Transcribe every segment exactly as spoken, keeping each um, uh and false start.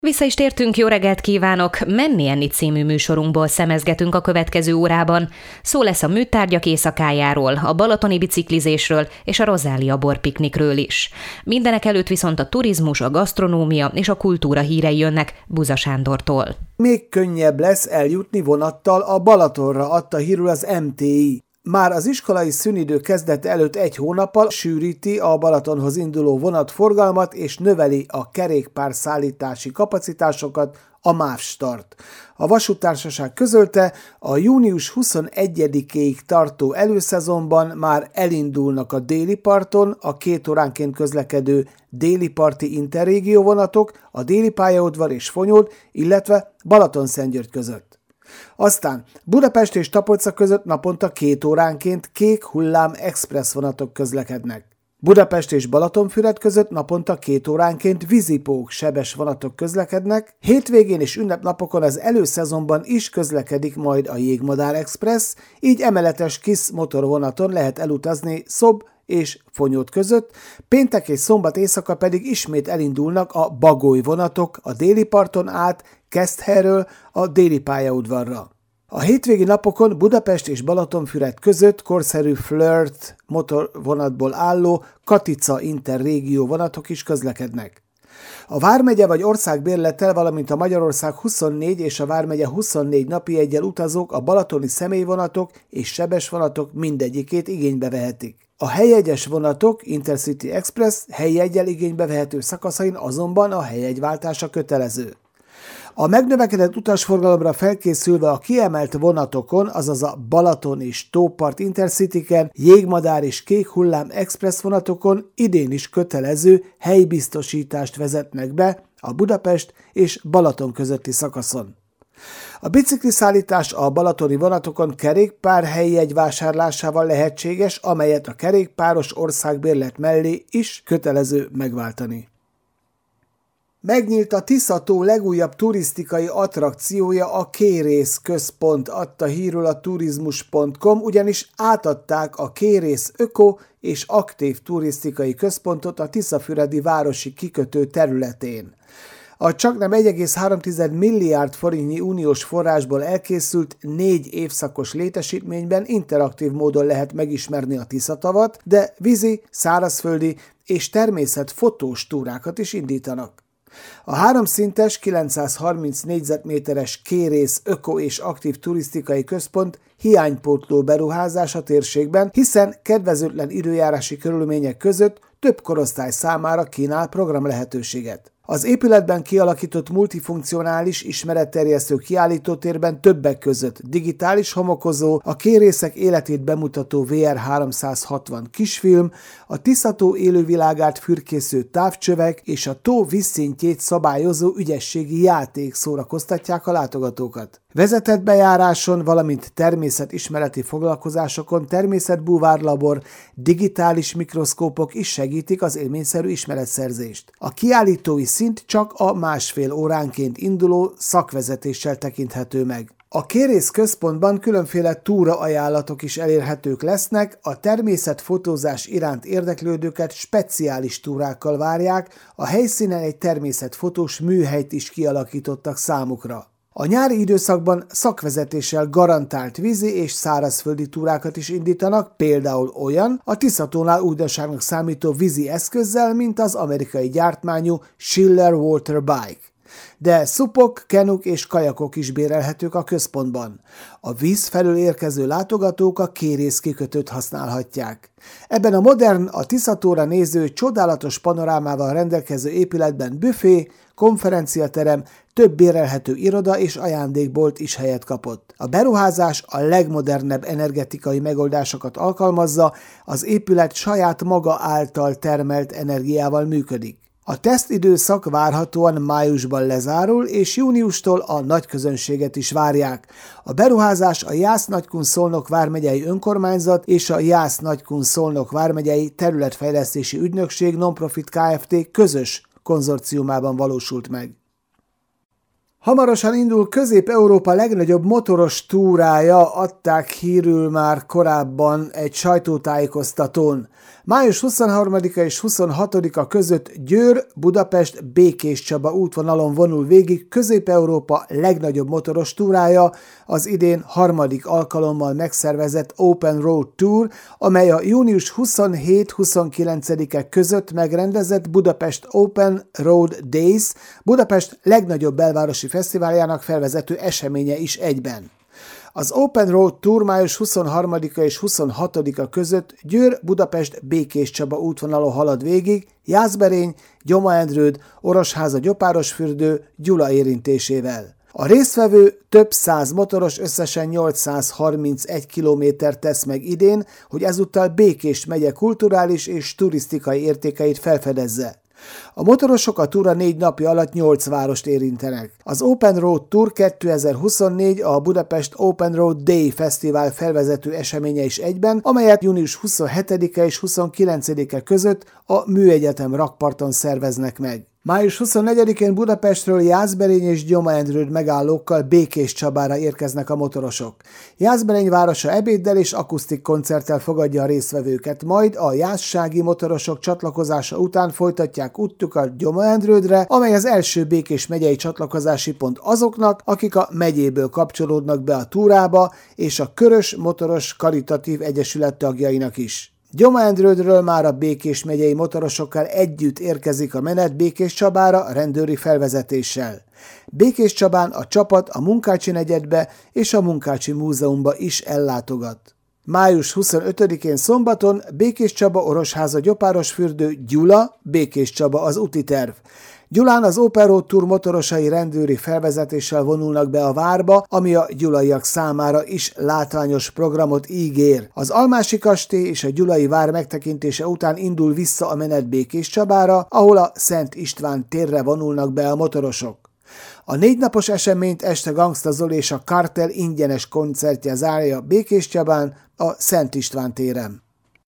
Vissza is tértünk, jó reggelt kívánok! Menni enni című műsorunkból szemezgetünk a következő órában. Szó lesz a műtárgyak éjszakájáról, a balatoni biciklizésről és a Rozália borpiknikről is. Mindenek előtt viszont a turizmus, a gasztronómia és a kultúra hírei jönnek Buza Sándortól. Még könnyebb lesz eljutni vonattal a Balatonra, adta hírül az em té i. Már az iskolai szünidő kezdete előtt egy hónappal sűríti a Balatonhoz induló vonatforgalmat és növeli a kerékpárszállítási kapacitásokat a MÁV Start. A vasúttársaság közölte, a június huszonegyedikéig tartó előszezonban már elindulnak a déli parton a két óránként közlekedő déli parti interrégió vonatok, a déli pályaudvar és Fonyód, illetve Balatonszentgyörgy között. Aztán Budapest és Tapolca között naponta két óránként kék hullám express vonatok közlekednek. Budapest és Balatonfüred között naponta két óránként vízipók sebes vonatok közlekednek, hétvégén és ünnepnapokon az előszezonban is közlekedik majd a Jégmadár Express, így emeletes KISZ motorvonaton lehet elutazni Szob és Fonyód között, péntek és szombat éjszaka pedig ismét elindulnak a Bagoly vonatok a déli parton át Keszthelyről a déli pályaudvarra. A hétvégi napokon Budapest és Balatonfüred között korszerű Flirt motorvonatból álló Katica interrégió vonatok is közlekednek. A vármegye vagy országbérlettel, valamint a Magyarország huszonnégy és a vármegye huszonnégy napi jeggyel utazók a balatoni személyvonatok és sebes vonatok mindegyikét igénybe vehetik. A helyjegyes vonatok Intercity Express helyjeggyel igénybe vehető szakaszain azonban a helyjegyváltása kötelező. A megnövekedett utasforgalomra felkészülve a kiemelt vonatokon, azaz a Balaton és Tópart Intercityken, Jégmadár és Kék hullám express vonatokon idén is kötelező helybiztosítást vezetnek be a Budapest és Balaton közötti szakaszon. A bicikliszállítás a balatoni vonatokon kerékpár helyjegy vásárlásával lehetséges, amelyet a kerékpáros országbérlet mellé is kötelező megváltani. Megnyílt a Tisza-tó legújabb turisztikai attrakciója, a Kérész központ, adta hírül a turizmus pont com, ugyanis átadták a Kérész öko és aktív turisztikai központot a tiszafüredi városi kikötő területén. A csaknem egy egész három milliárd forintnyi uniós forrásból elkészült négy évszakos létesítményben interaktív módon lehet megismerni a Tiszatavat, de vízi, szárazföldi és természetfotós túrákat is indítanak. A háromszintes, kilencszázharminc négyzetméteres Kérész öko és aktív turisztikai központ hiánypótló beruházás a térségben, hiszen kedvezőtlen időjárási körülmények között több korosztály számára kínál programlehetőséget. Az épületben kialakított multifunkcionális ismeretterjesztő kiállítótérben többek között digitális homokozó, a kérészek életét bemutató vé er háromszázhatvan kisfilm, a Tisza-tó élővilágát fürkésző távcsövek és a tó vízszintjét szabályozó ügyességi játék szórakoztatják a látogatókat. Vezetett bejáráson, valamint természetismereti foglalkozásokon természetbúvárlabor, digitális mikroszkópok is segítik az élményszerű ismeretszerzést. A kiállítói szint csak a másfél óránként induló szakvezetéssel tekinthető meg. A Kérész központban különféle túra ajánlatok is elérhetők lesznek, a természetfotózás iránt érdeklődőket speciális túrákkal várják, a helyszínen egy természetfotós műhelyt is kialakítottak számukra. A nyári időszakban szakvezetéssel garantált vízi és szárazföldi túrákat is indítanak, például olyan a Tisza-tónál újdonságnak számító vízi eszközzel, mint az amerikai gyártmányú Schiller Water Bike. De szupok, kenuk és kajakok is bérelhetők a központban. A víz felől érkező látogatók a Kérész kikötőt használhatják. Ebben a modern, a Tisza-tóra néző, csodálatos panorámával rendelkező épületben büfé, konferenciaterem, több bérelhető iroda és ajándékbolt is helyet kapott. A beruházás a legmodernebb energetikai megoldásokat alkalmazza, az épület saját maga által termelt energiával működik. A tesztidőszak várhatóan májusban lezárul, és júniustól a nagyközönséget is várják. A beruházás a Jász-Nagykun-Szolnok vármegyei önkormányzat és a Jász-Nagykun-Szolnok vármegyei területfejlesztési ügynökség non-profit Kft. Közös konzorciumában valósult meg. Hamarosan indul Közép-Európa legnagyobb motoros túrája, adták hírül már korábban egy sajtótájékoztatón. május huszonharmadika és huszonhatodika között Győr-Budapest-Békéscsaba útvonalon vonul végig Közép-Európa legnagyobb motoros túrája, az idén harmadik alkalommal megszervezett Open Road Tour, amely a június huszonhét-huszonkilencedike között megrendezett Budapest Open Road Days, Budapest legnagyobb belvárosi fesztiváljának felvezető eseménye is egyben. Az Open Road Tour május huszonharmadika és huszonhatodika között Győr-Budapest-Békéscsaba útvonalon halad végig, Jászberény, Gyoma-Endrőd, Orosháza-Gyopárosfürdő, Gyula érintésével. A résztvevő több száz motoros összesen nyolcszázharmincegy kilométert tesz meg idén, hogy ezúttal Békés megye kulturális és turisztikai értékeit felfedezze. A motorosok a túra négy napja alatt nyolc várost érintenek. Az Open Road Tour kétezer-huszonnégy a Budapest Open Road Day Fesztivál felvezető eseménye is egyben, amelyet június huszonhetedike és huszonkilencedike között a Műegyetem rakparton szerveznek meg. május huszonnegyedikén Budapestről Jászberény és Gyoma-Endrőd megállókkal Békéscsabára érkeznek a motorosok. Jászberény városa ebéddel és akusztik koncerttel fogadja a résztvevőket, majd a jászsági motorosok csatlakozása után folytatják útjukat Gyoma-Endrődre, amely az első Békés megyei csatlakozási pont azoknak, akik a megyéből kapcsolódnak be a túrába, és a Körös Motoros Karitatív Egyesület tagjainak is. Gyoma-Endrődről már a Békés megyei motorosokkal együtt érkezik a menet Békéscsabára rendőri felvezetéssel. Békéscsabán a csapat a Munkácsi negyedbe és a Munkácsi Múzeumba is ellátogat. május huszonötödikén szombaton Békéscsaba, Orosháza, Gyopárosfürdő, Gyula, Békéscsaba az úti terv. Gyulán az Open Road Tour motorosai rendőri felvezetéssel vonulnak be a várba, ami a gyulaiak számára is látványos programot ígér. Az Almási kastély és a gyulai vár megtekintése után indul vissza a menet Békéscsabára, ahol a Szent István térre vonulnak be a motorosok. A négy napos eseményt este Gangsta Zoli és a Kartel ingyenes koncertje zárja Békéscsabán, a Szent István téren.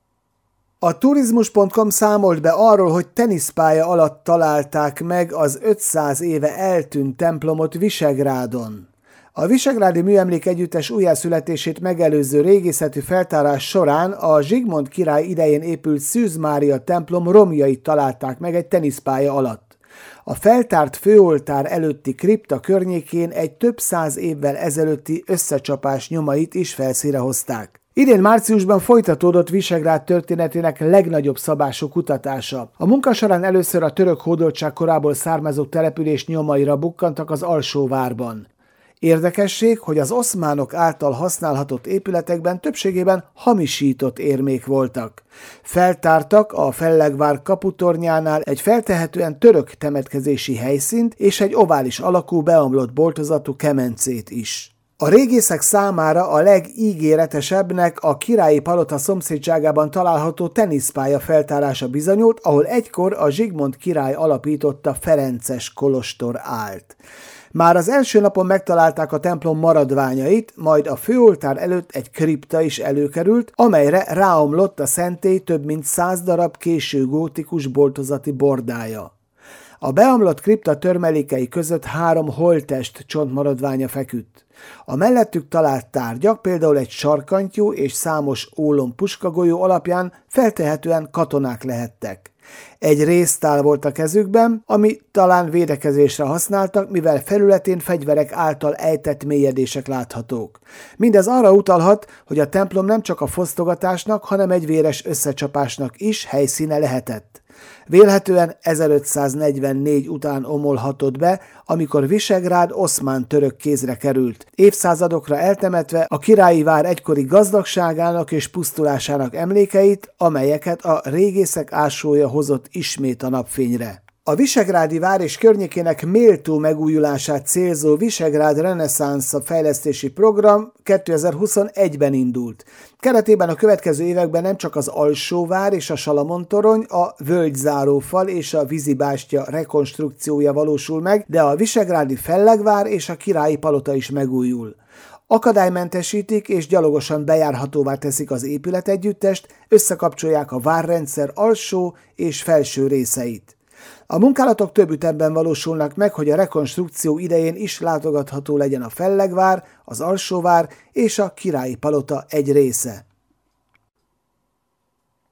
A turizmus pont com számolt be arról, hogy teniszpálya alatt találták meg az ötszáz éve eltűnt templomot Visegrádon. A Visegrádi Műemlék Együttes újjászületését megelőző régészeti feltárás során a Zsigmond király idején épült Szűz Mária templom romjait találták meg egy teniszpálya alatt. A feltárt főoltár előtti kripta környékén egy több száz évvel ezelőtti összecsapás nyomait is felszínre hozták. Idén márciusban folytatódott Visegrád történetének legnagyobb szabású kutatása. A munka során először a török hódoltság korából származó település nyomaira bukkantak az Alsóvárban. Érdekesség, hogy az oszmánok által használhatott épületekben többségében hamisított érmék voltak. Feltártak a Fellegvár kaputornyánál egy feltehetően török temetkezési helyszínt és egy ovális alakú beomlott boltozatú kemencét is. A régészek számára a legígéretesebbnek a Királyi Palota szomszédságában található teniszpálya feltárása bizonyult, ahol egykor a Zsigmond király alapította Ferences kolostor állt. Már az első napon megtalálták a templom maradványait, majd a főoltár előtt egy kripta is előkerült, amelyre ráomlott a szentély több mint száz darab késő gótikus boltozati bordája. A beomlott kripta törmelékei között három holttest csontmaradványa feküdt. A mellettük talált tárgyak, például egy sarkantyú és számos ólom puskagolyó alapján feltehetően katonák lehettek. Egy réztál volt a kezükben, ami talán védekezésre használtak, mivel felületén fegyverek által ejtett mélyedések láthatók. Mindez arra utalhat, hogy a templom nem csak a fosztogatásnak, hanem egy véres összecsapásnak is helyszíne lehetett. Vélhetően ezerötszáznegyvennégy után omolhatott be, amikor Visegrád oszmán-török kézre került. Évszázadokra eltemetve a királyi vár egykori gazdagságának és pusztulásának emlékeit, amelyeket a régészek ásója hozott ismét a napfényre. A visegrádi vár és környékének méltó megújulását célzó Visegrád reneszánsz fejlesztési program kétezer-huszonegyben indult. Keretében a következő években nem csak az Alsóvár és a Salamon-torony, a völgyzárófal és a vízibástya rekonstrukciója valósul meg, de a visegrádi Fellegvár és a Királyi Palota is megújul. Akadálymentesítik és gyalogosan bejárhatóvá teszik az épületegyüttest, összekapcsolják a várrendszer alsó és felső részeit. A munkálatok több ütemben valósulnak meg, hogy a rekonstrukció idején is látogatható legyen a Fellegvár, az Alsóvár és a Királyi Palota egy része.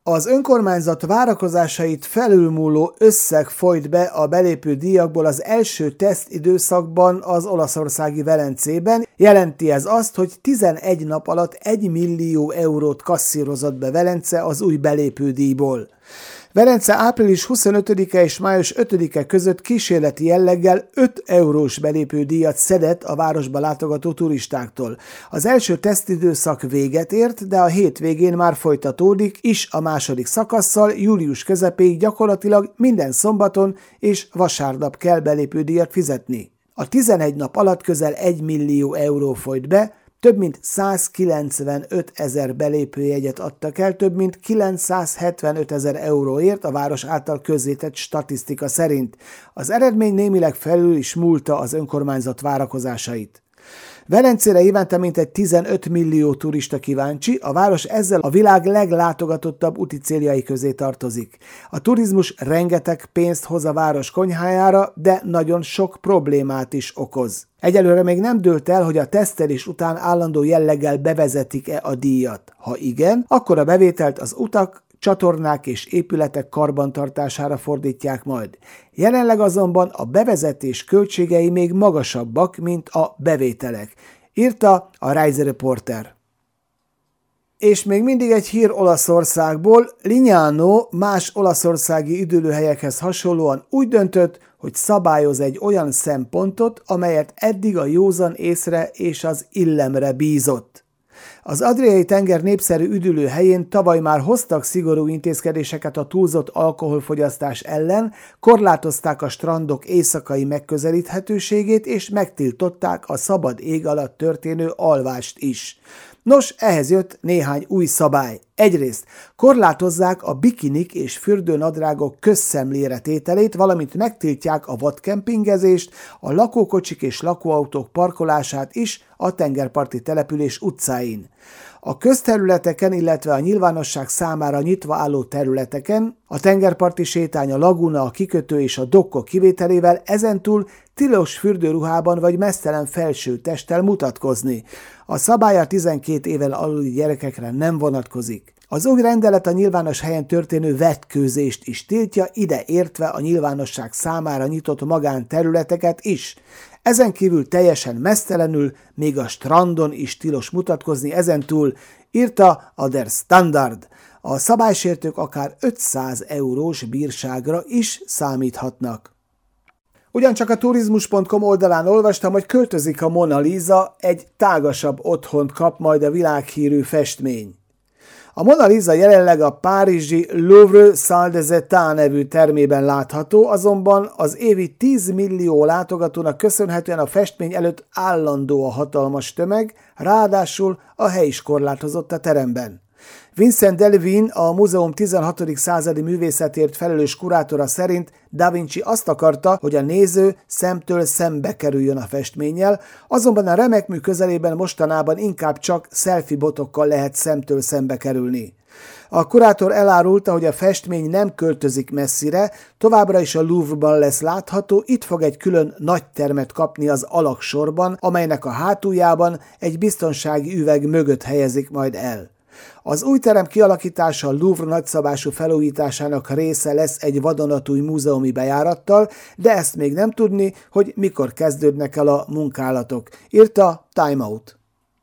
Az önkormányzat várakozásait felülmúló összeg folyt be a belépő díjakból az első tesztidőszakban az olaszországi Velencében. Jelenti ez azt, hogy tizenegy nap alatt egy millió eurót kasszírozott be Velence az új belépő díjból. Velence április huszonötödike és május ötödike között kísérleti jelleggel öt eurós belépődíjat szedett a városba látogató turistáktól. Az első tesztidőszak véget ért, de a hétvégén már folytatódik is a második szakasszal, július közepéig gyakorlatilag minden szombaton és vasárnap kell belépődíjat fizetni. A tizenegy nap alatt közel egy millió euró folyt be, több mint százkilencvenöt ezer belépőjegyet adtak el, több mint kilencszázhetvenöt ezer euróért a város által közzétett statisztika szerint. Az eredmény némileg felül is múlta az önkormányzat várakozásait. Velencére évente mintegy tizenöt millió turista kíváncsi, a város ezzel a világ leglátogatottabb úti céljai közé tartozik. A turizmus rengeteg pénzt hoz a város konyhájára, de nagyon sok problémát is okoz. Egyelőre még nem dőlt el, hogy a tesztelés után állandó jelleggel bevezetik-e a díjat. Ha igen, akkor a bevételt az utak, csatornák és épületek karbantartására fordítják majd. Jelenleg azonban a bevezetés költségei még magasabbak, mint a bevételek, írta a Rise Reporter. És még mindig egy hír Olaszországból. Lignano más olaszországi üdülőhelyekhez hasonlóan úgy döntött, hogy szabályoz egy olyan szempontot, amelyet eddig a józan észre és az illemre bízott. Az Adriai-tenger népszerű üdülőhelyén tavaly már hoztak szigorú intézkedéseket a túlzott alkoholfogyasztás ellen, korlátozták a strandok éjszakai megközelíthetőségét és megtiltották a szabad ég alatt történő alvást is. Nos, ehhez jött néhány új szabály. Egyrészt korlátozzák a bikinik és fürdőnadrágok közszemlére tételét, valamint megtiltják a vadkempingezést, a lakókocsik és lakóautók parkolását is a tengerparti település utcáin. A közterületeken, illetve a nyilvánosság számára nyitva álló területeken, a tengerparti sétány, a laguna, a kikötő és a dokkok kivételével ezentúl tilos fürdőruhában vagy meztelen felső testtel mutatkozni. A szabály a tizenkét éven aluli gyerekekre nem vonatkozik. Az új rendelet a nyilvános helyen történő vetkőzést is tiltja, ide értve a nyilvánosság számára nyitott magánterületeket is. Ezen kívül teljesen meztelenül, még a strandon is tilos mutatkozni ezentúl, írta a Der Standard. A szabálysértők akár ötszáz eurós bírságra is számíthatnak. Ugyancsak a turizmus pont com oldalán olvastam, hogy költözik a Mona Lisa, egy tágasabb otthont kap majd a világhírű festmény. A Mona Lisa jelenleg a párizsi Louvre Salle des États nevű termében látható, azonban az évi tíz millió látogatónak köszönhetően a festmény előtt állandó a hatalmas tömeg, ráadásul a hely is korlátozott a teremben. Vincent Delvin, a múzeum tizenhatodik századi művészetért felelős kurátora szerint Da Vinci azt akarta, hogy a néző szemtől szembe kerüljön a festménnyel, azonban a remek mű közelében mostanában inkább csak selfie botokkal lehet szemtől szembe kerülni. A kurátor elárulta, hogy a festmény nem költözik messzire, továbbra is a Louvre-ban lesz látható, itt fog egy külön nagy termet kapni az alaksorban, amelynek a hátuljában egy biztonsági üveg mögött helyezik majd el. Az új terem kialakítása a Louvre nagyszabású felújításának része lesz egy vadonatúj múzeumi bejárattal, de ezt még nem tudni, hogy mikor kezdődnek el a munkálatok, írta Time Out.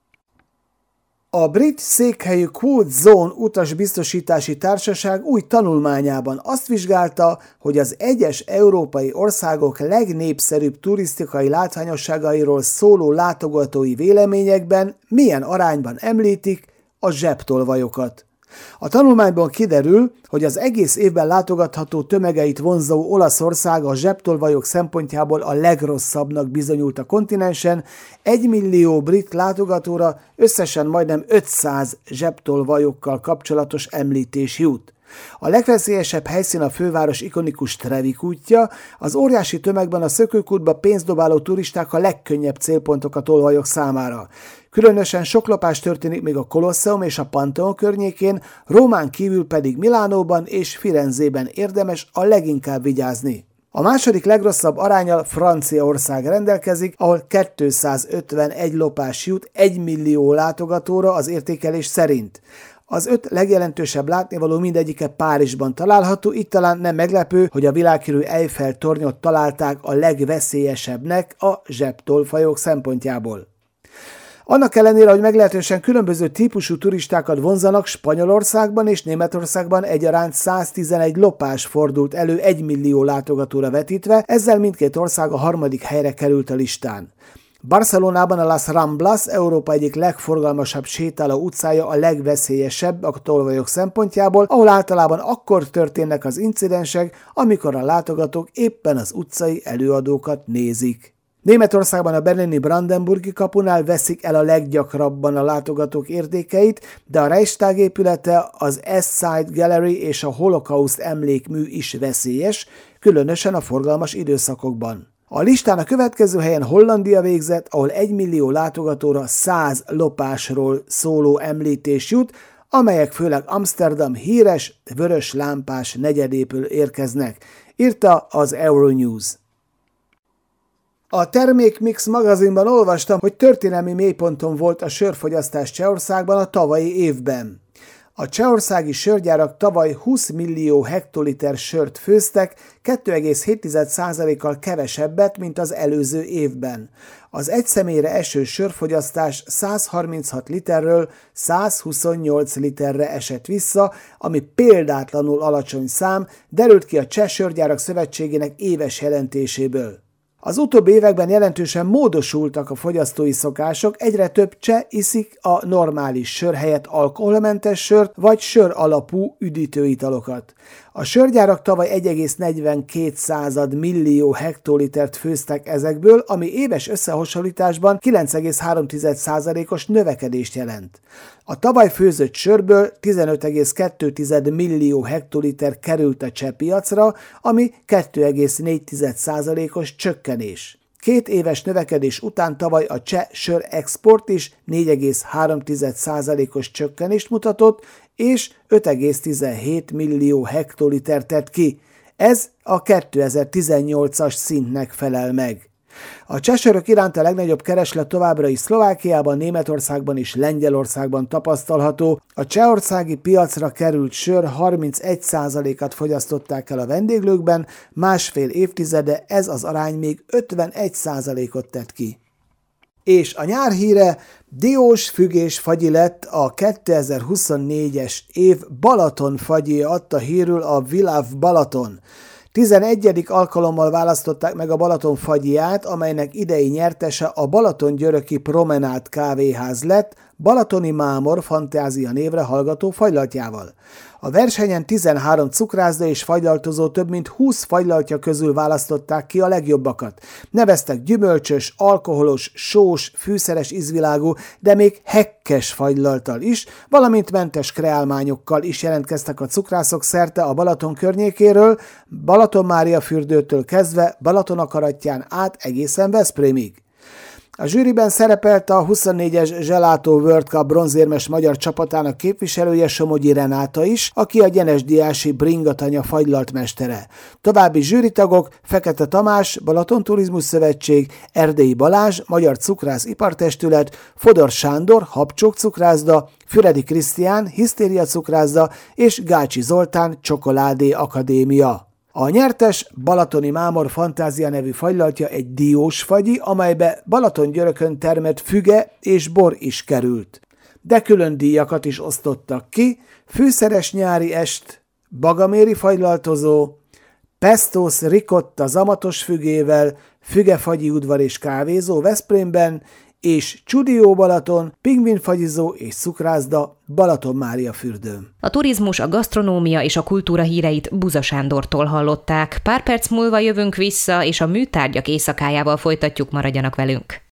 A brit székhelyű Quad Zone utasbiztosítási társaság új tanulmányában azt vizsgálta, hogy az egyes európai országok legnépszerűbb turisztikai látványosságairól szóló látogatói véleményekben milyen arányban említik a zsebtolvajokat. A tanulmányban kiderül, hogy az egész évben látogatható tömegeit vonzó Olaszország a zsebtolvajok szempontjából a legrosszabbnak bizonyult a kontinensen, egymillió brit látogatóra összesen majdnem ötszáz zsebtolvajokkal kapcsolatos említés jut. A legveszélyesebb helyszín a főváros ikonikus Trevi kútja, az óriási tömegben a szökőkútba pénzdobáló turisták a legkönnyebb célpontok a tolvajok számára. Különösen sok lopás történik még a Kolosseum és a Pantheon környékén, Rómán kívül pedig Milánóban és Firenzében érdemes a leginkább vigyázni. A második legrosszabb aránnyal Franciaország rendelkezik, ahol kétszázötvenegy lopás jut egymillió látogatóra az értékelés szerint. Az öt legjelentősebb látnivaló mindegyike Párizsban található, így talán nem meglepő, hogy a világhírű Eiffel-tornyot találták a legveszélyesebbnek a zsebtolfajok szempontjából. Annak ellenére, hogy meglehetősen különböző típusú turistákat vonzanak, Spanyolországban és Németországban egyaránt száztizenegy lopás fordult elő egy millió látogatóra vetítve, ezzel mindkét ország a harmadik helyre került a listán. Barcelonában a Las Ramblas, Európa egyik legforgalmasabb sétáló utcája, a legveszélyesebb a tolvajok szempontjából, ahol általában akkor történnek az incidensek, amikor a látogatók éppen az utcai előadókat nézik. Németországban a berlini Brandenburgi kapunál veszik el a leggyakrabban a látogatók értékeit, de a Reichstag épülete, az East Side Gallery és a Holocaust emlékmű is veszélyes, különösen a forgalmas időszakokban. A listán a következő helyen Hollandia végzett, ahol egy millió látogatóra száz lopásról szóló említés jut, amelyek főleg Amsterdam híres, vörös lámpás negyedéből érkeznek, írta az Euronews. A Termékmix magazinban olvastam, hogy történelmi mélyponton volt a sörfogyasztás Csehországban a tavalyi évben. A csehországi sörgyárak tavaly húsz millió hektoliter sört főztek, két egész hét százalékkal kevesebbet, mint az előző évben. Az egy személyre eső sörfogyasztás százharminchat literről százhuszonnyolc literre esett vissza, ami példátlanul alacsony szám, derült ki a Cseh Sörgyárak Szövetségének éves jelentéséből. Az utóbbi években jelentősen módosultak a fogyasztói szokások, egyre több cseh iszik a normális sör helyett alkoholmentes sört vagy sör alapú üdítőitalokat. A sörgyárak tavaly egy egész negyvenkét millió hektolitert főztek ezekből, ami éves összehasonlításban kilenc egész három százalékos növekedést jelent. A tavaly főzött sörből tizenöt egész kettő millió hektoliter került a cseh piacra, ami két egész négy százalékos csökkenés. Két éves növekedés után tavaly a cseh sör export is négy egész három százalékos csökkenést mutatott, és öt egész tizenhét millió hektoliter tett ki. Ez a kétezer-tizennyolcas szintnek felel meg. A cseh sörök iránt a legnagyobb kereslet továbbra is Szlovákiában, Németországban és Lengyelországban tapasztalható. A csehországi piacra került sör harmincegy százalékát fogyasztották el a vendéglőkben, másfél évtizede ez az arány még ötvenegy százalékot tett ki. És a nyár híre, diós fügés fagyi lett a kétezer-huszonnégyes év Balaton fagyja, adta hírül a Viláv Balaton. tizenegyedik alkalommal választották meg a Balaton fagyját, amelynek idei nyertese a Balatongyöröki Promenád kávéház lett, Balatoni Mámor fantázia névre hallgató fagylaltjával. A versenyen tizenhárom cukrászda és fagylaltozó több mint húsz fagylaltja közül választották ki a legjobbakat. Neveztek gyümölcsös, alkoholos, sós, fűszeres ízvilágú, de még hekkes fagylalttal is, valamint mentes kreálmányokkal is jelentkeztek a cukrászok szerte a Balaton környékéről, Balatonmáriafürdőtől kezdve Balatonakarattyán át egészen Veszprémig. A zsűriben szerepelt a huszonnégyes Gelato World Cup bronzérmes magyar csapatának képviselője, Somogyi Renáta is, aki a gyenesdiási Bringatanya fagylaltmestere. További zsűritagok Fekete Tamás, Balaton Turizmus Szövetség, Erdélyi Balázs, Magyar Cukrász Ipartestület, Fodor Sándor, Habcsók cukrászda, Füredi Krisztián, Hisztéria cukrászda és Gácsi Zoltán, Csokoládé Akadémia. A nyertes Balatoni Mámor fantázia nevű fagylaltja egy diós fagyi, amelybe Balatongyörökön termett füge és bor is került. De külön díjakat is osztottak ki, fűszeres nyári est, bagaméri fagylaltozó, pestos ricotta zamatos fügével, fügefagyi udvar és kávézó Veszprémben, és Csudió Balaton, pingvinfagyizó és cukrászda Balatonmáriafürdőn. A turizmus, a gasztronómia és a kultúra híreit Buza Sándortól hallották. Pár perc múlva jövünk vissza, és a műtárgyak éjszakájával folytatjuk, maradjanak velünk.